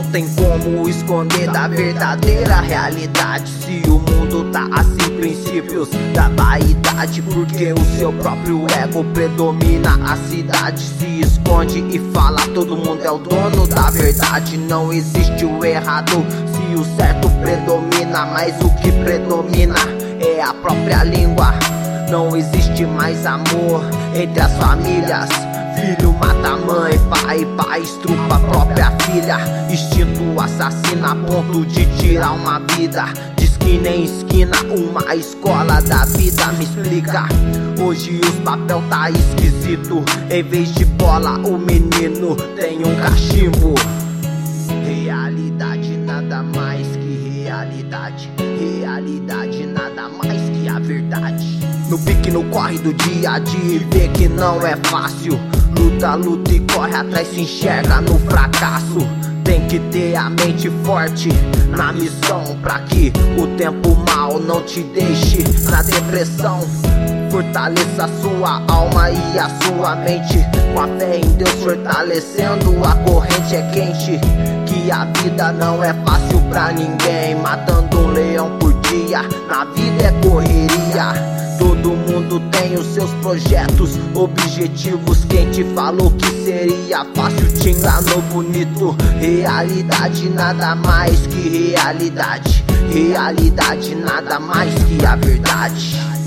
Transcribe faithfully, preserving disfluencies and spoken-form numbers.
tem como esconder da verdadeira realidade. Se o mundo tá assim, princípios da vaidade, porque o seu próprio ego predomina. A cidade se esconde e fala, todo mundo é o dono da verdade. Não existe o errado se o certo predomina, mas o que predomina é a própria língua. Não existe mais amor entre as famílias. Filho mata a mãe, pai, pai estrupa a própria filha. Instinto assassina a ponto de tirar uma vida. De esquina em esquina, uma escola da vida. Me explica, hoje os papel tá esquisito. Em vez de bola, o menino tem um cachimbo. Realidade nada mais que realidade. Realidade nada mais que a verdade. No pique, no corre do dia a dia e vê que não é fácil. Luta, luta e corre atrás, se enxerga no fracasso. Tem que ter a mente forte na missão, pra que o tempo mal não te deixe na depressão. Fortaleça a sua alma e a sua mente, com a fé em Deus fortalecendo, a corrente é quente. Que a vida não é fácil pra ninguém, matando um leão por dia, na vida é correria. Todo mundo tem os seus projetos, objetivos. Quem te falou que seria fácil te enganou bonito. Realidade nada mais que realidade. Realidade nada mais que a verdade.